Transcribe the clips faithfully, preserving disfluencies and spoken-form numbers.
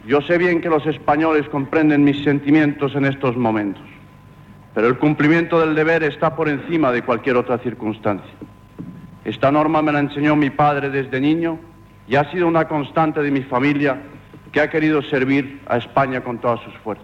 Yo sé bien que los españoles comprenden mis sentimientos en estos momentos, pero el cumplimiento del deber está por encima de cualquier otra circunstancia. Esta norma me la enseñó mi padre desde niño y ha sido una constante de mi familia, que ha querido servir a España con todas sus fuerzas.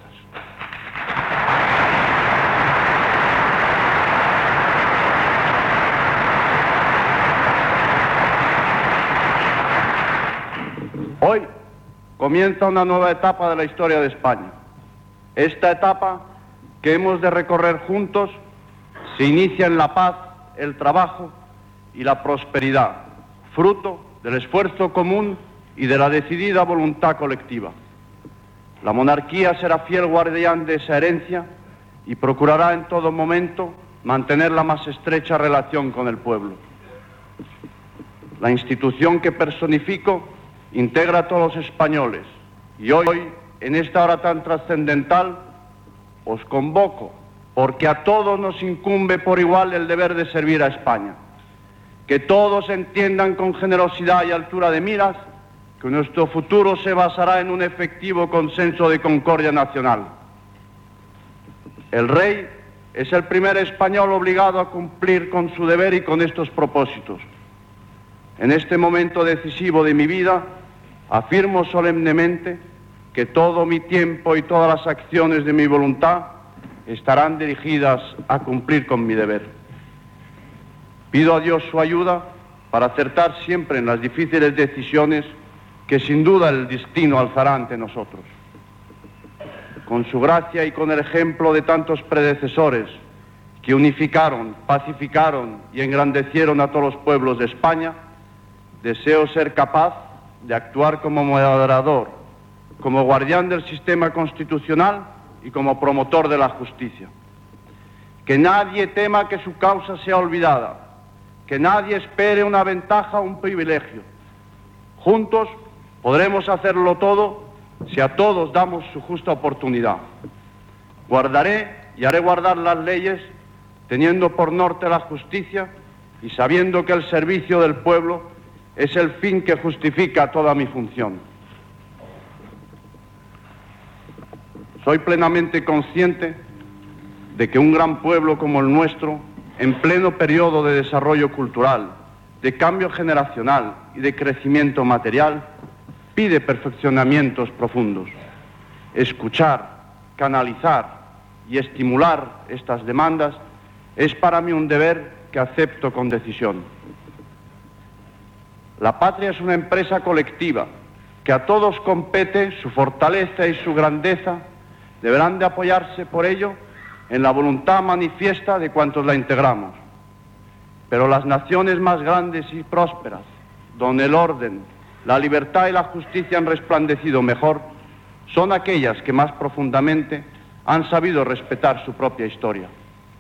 Hoy comienza una nueva etapa de la historia de España. Esta etapa que hemos de recorrer juntos se inicia en la paz, el trabajo y la prosperidad, fruto del esfuerzo común y de la decidida voluntad colectiva. La monarquía será fiel guardián de esa herencia y procurará en todo momento mantener la más estrecha relación con el pueblo. La institución que personifico integra a todos los españoles y hoy, en esta hora tan trascendental, os convoco porque a todos nos incumbe por igual el deber de servir a España. Que todos entiendan con generosidad y altura de miras que nuestro futuro se basará en un efectivo consenso de concordia nacional. El rey es el primer español obligado a cumplir con su deber y con estos propósitos. En este momento decisivo de mi vida, afirmo solemnemente que todo mi tiempo y todas las acciones de mi voluntad estarán dirigidas a cumplir con mi deber. Pido a Dios su ayuda para acertar siempre en las difíciles decisiones que sin duda el destino alzará ante nosotros. Con su gracia y con el ejemplo de tantos predecesores que unificaron, pacificaron y engrandecieron a todos los pueblos de España, deseo ser capaz de actuar como moderador, como guardián del sistema constitucional y como promotor de la justicia. Que nadie tema que su causa sea olvidada, que nadie espere una ventaja o un privilegio. Juntos podremos hacerlo todo si a todos damos su justa oportunidad. Guardaré y haré guardar las leyes, teniendo por norte la justicia y sabiendo que el servicio del pueblo es el fin que justifica toda mi función. Soy plenamente consciente de que un gran pueblo como el nuestro, en pleno periodo de desarrollo cultural, de cambio generacional y de crecimiento material, pide perfeccionamientos profundos. Escuchar, canalizar y estimular estas demandas es para mí un deber que acepto con decisión. La patria es una empresa colectiva que a todos compete su fortaleza y su grandeza. Deberán de apoyarse por ello en la voluntad manifiesta de cuantos la integramos. Pero las naciones más grandes y prósperas, donde el orden, la libertad y la justicia han resplandecido mejor, son aquellas que más profundamente han sabido respetar su propia historia.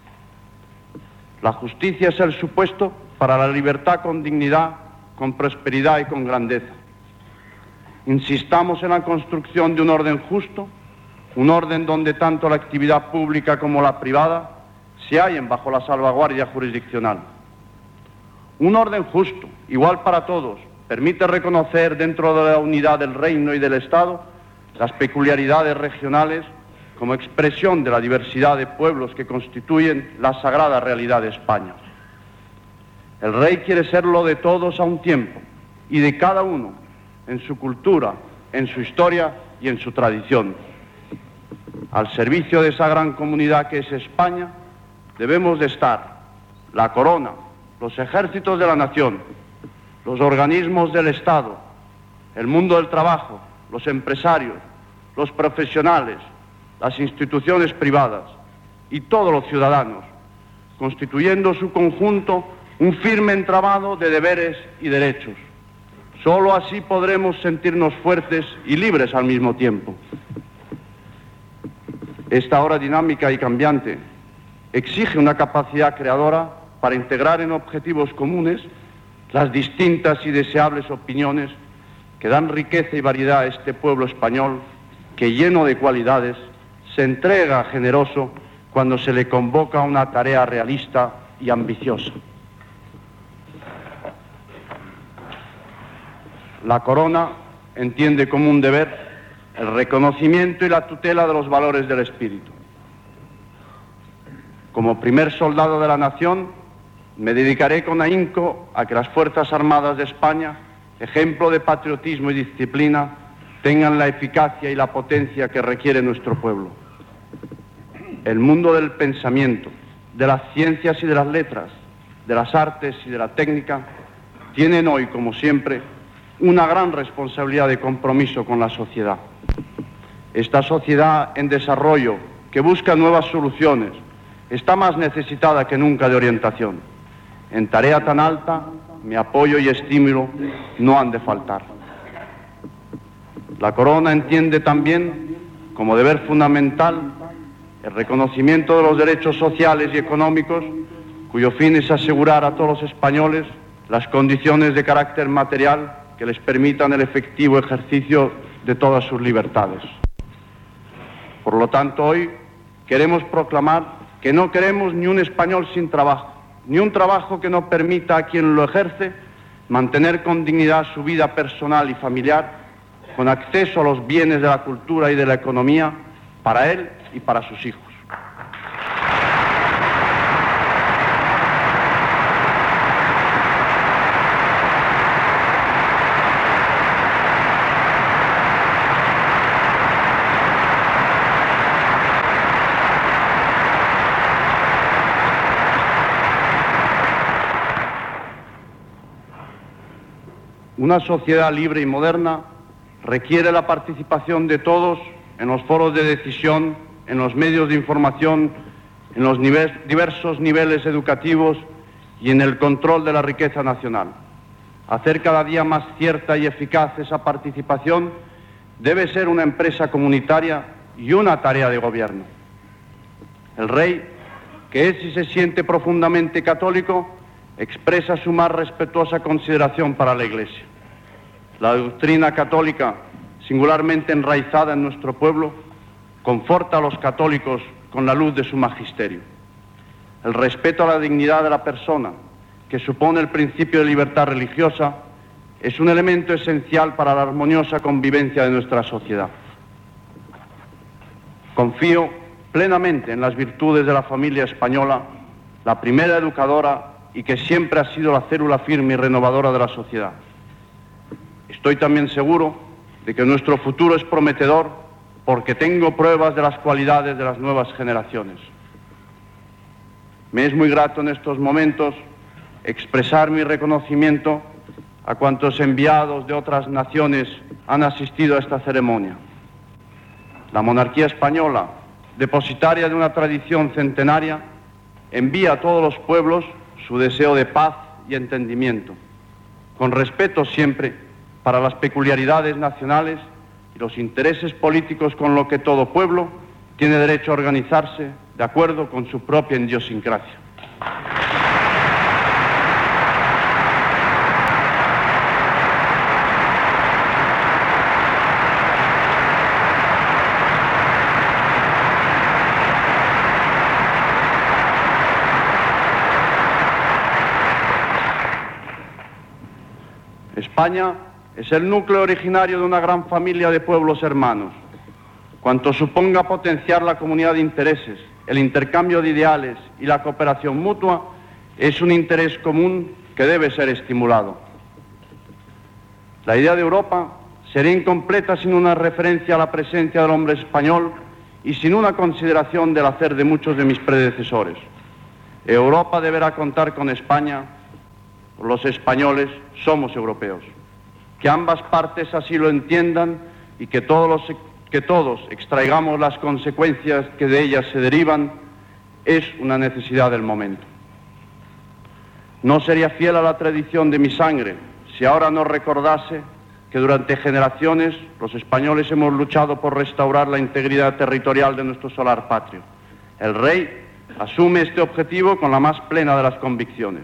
La justicia es el supuesto para la libertad con dignidad, con prosperidad y con grandeza. Insistamos en la construcción de un orden justo, un orden donde tanto la actividad pública como la privada se hallen bajo la salvaguardia jurisdiccional. Un orden justo, igual para todos, permite reconocer dentro de la unidad del reino y del Estado las peculiaridades regionales como expresión de la diversidad de pueblos que constituyen la sagrada realidad de España. El rey quiere serlo de todos a un tiempo y de cada uno en su cultura, en su historia y en su tradición. Al servicio de esa gran comunidad que es España, debemos de estar la corona, los ejércitos de la nación, los organismos del Estado, el mundo del trabajo, los empresarios, los profesionales, las instituciones privadas y todos los ciudadanos, constituyendo su conjunto un firme entramado de deberes y derechos. Solo así podremos sentirnos fuertes y libres al mismo tiempo. Esta hora dinámica y cambiante exige una capacidad creadora para integrar en objetivos comunes las distintas y deseables opiniones que dan riqueza y variedad a este pueblo español que, lleno de cualidades, se entrega generoso cuando se le convoca a una tarea realista y ambiciosa. La corona entiende como un deber el reconocimiento y la tutela de los valores del espíritu. Como primer soldado de la nación, me dedicaré con ahínco a que las Fuerzas Armadas de España, ejemplo de patriotismo y disciplina, tengan la eficacia y la potencia que requiere nuestro pueblo. El mundo del pensamiento, de las ciencias y de las letras, de las artes y de la técnica, tienen hoy, como siempre, una gran responsabilidad de compromiso con la sociedad. Esta sociedad en desarrollo, que busca nuevas soluciones, está más necesitada que nunca de orientación. En tarea tan alta, mi apoyo y estímulo no han de faltar. La Corona entiende también, como deber fundamental, el reconocimiento de los derechos sociales y económicos, cuyo fin es asegurar a todos los españoles las condiciones de carácter material que les permitan el efectivo ejercicio de todas sus libertades. Por lo tanto, hoy queremos proclamar que no queremos ni un español sin trabajo, ni un trabajo que no permita a quien lo ejerce mantener con dignidad su vida personal y familiar, con acceso a los bienes de la cultura y de la economía para él y para sus hijos. Una sociedad libre y moderna requiere la participación de todos en los foros de decisión, en los medios de información, en los niveles, diversos niveles educativos y en el control de la riqueza nacional. Hacer cada día más cierta y eficaz esa participación debe ser una empresa comunitaria y una tarea de gobierno. El rey, que es y se siente profundamente católico, expresa su más respetuosa consideración para la Iglesia. La doctrina católica, singularmente enraizada en nuestro pueblo, conforta a los católicos con la luz de su magisterio. El respeto a la dignidad de la persona, que supone el principio de libertad religiosa, es un elemento esencial para la armoniosa convivencia de nuestra sociedad. Confío plenamente en las virtudes de la familia española, la primera educadora y que siempre ha sido la célula firme y renovadora de la sociedad. Estoy también seguro de que nuestro futuro es prometedor porque tengo pruebas de las cualidades de las nuevas generaciones. Me es muy grato en estos momentos expresar mi reconocimiento a cuantos enviados de otras naciones han asistido a esta ceremonia. La monarquía española, depositaria de una tradición centenaria, envía a todos los pueblos su deseo de paz y entendimiento, con respeto siempre para las peculiaridades nacionales y los intereses políticos con los que todo pueblo tiene derecho a organizarse de acuerdo con su propia idiosincrasia. España es el núcleo originario de una gran familia de pueblos hermanos. Cuanto suponga potenciar la comunidad de intereses, el intercambio de ideales y la cooperación mutua, es un interés común que debe ser estimulado. La idea de Europa sería incompleta sin una referencia a la presencia del hombre español y sin una consideración del hacer de muchos de mis predecesores. Europa deberá contar con España. Los españoles somos europeos. Que ambas partes así lo entiendan y que todos, los, que todos extraigamos las consecuencias que de ellas se derivan es una necesidad del momento. No sería fiel a la tradición de mi sangre si ahora no recordase que durante generaciones los españoles hemos luchado por restaurar la integridad territorial de nuestro solar patrio. El rey asume este objetivo con la más plena de las convicciones.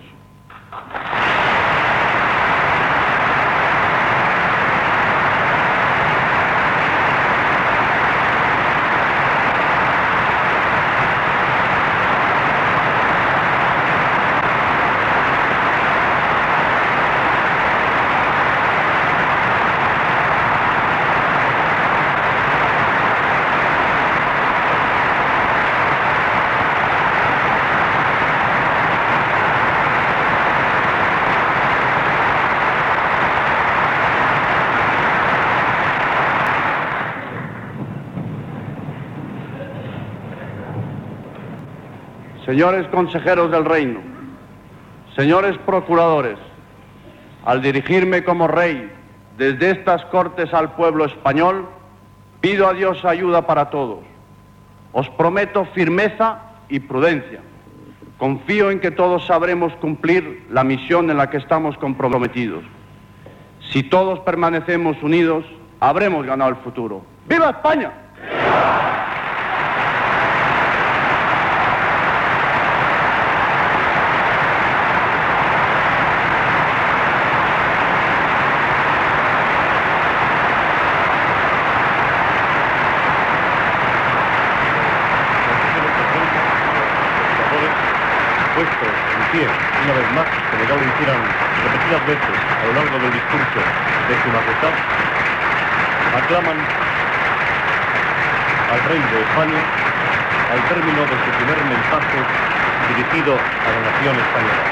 señores consejeros del reino, señores procuradores, al dirigirme como rey desde estas cortes al pueblo español, pido a Dios ayuda para todos. Os prometo firmeza y prudencia. Confío en que todos sabremos cumplir la misión en la que estamos comprometidos. Si todos permanecemos unidos, habremos ganado el futuro. ¡Viva España! Una vez más, como ya lo hicieran repetidas veces a lo largo del discurso de Su Majestad, aclaman al rey de España al término de su primer mensaje dirigido a la nación española.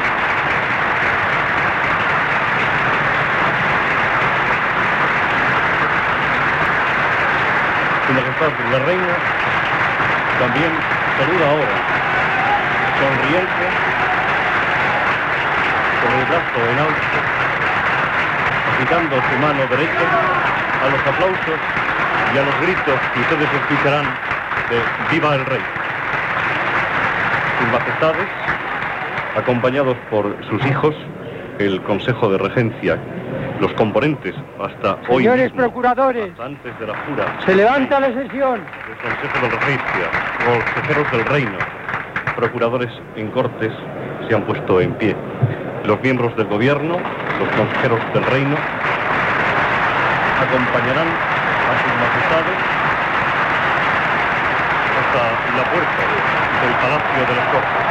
Su Majestad la Reina también saluda ahora, sonriente, con el brazo en alto, agitando su mano derecha a los aplausos y a los gritos que ustedes escucharán de ¡Viva el Rey! Sus Majestades, acompañados por sus hijos, el Consejo de Regencia, los componentes hasta hoy Señores mismo, procuradores, hasta antes de la jura, se levanta la sesión. el Consejo de Regencia, consejeros del Reino, procuradores en cortes se han puesto en pie. Los miembros del gobierno, los consejeros del reino, acompañarán a sus majestades hasta la puerta del Palacio de las Cortes.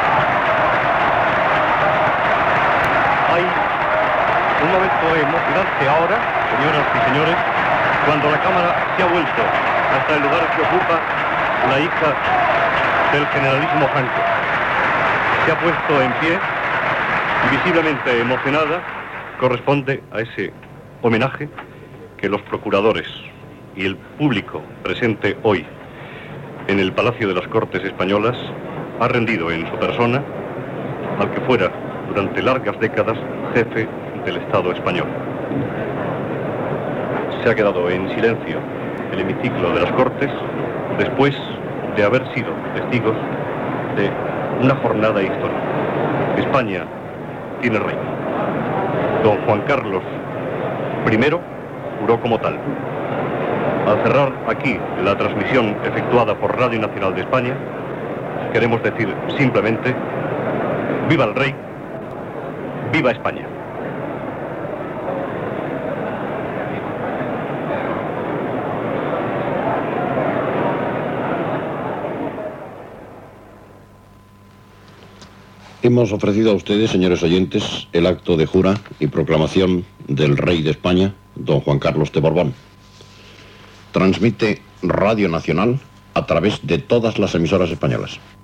Hay un momento emocionante ahora, señoras y señores, cuando la Cámara se ha vuelto hasta el lugar que ocupa la hija del generalísimo Franco. Se ha puesto en pie y visiblemente emocionada, corresponde a ese homenaje que los procuradores y el público presente hoy en el Palacio de las Cortes Españolas ha rendido en su persona al que fuera durante largas décadas jefe del Estado español. Se ha quedado en silencio el hemiciclo de las Cortes después de haber sido testigos de una jornada histórica. España tiene rey. Don Juan Carlos primero juró como tal. Al cerrar aquí la transmisión efectuada por Radio Nacional de España, queremos decir simplemente: ¡viva el rey! ¡Viva España! Hemos ofrecido a ustedes, señores oyentes, el acto de jura y proclamación del rey de España, don Juan Carlos de Borbón. Transmite Radio Nacional a través de todas las emisoras españolas.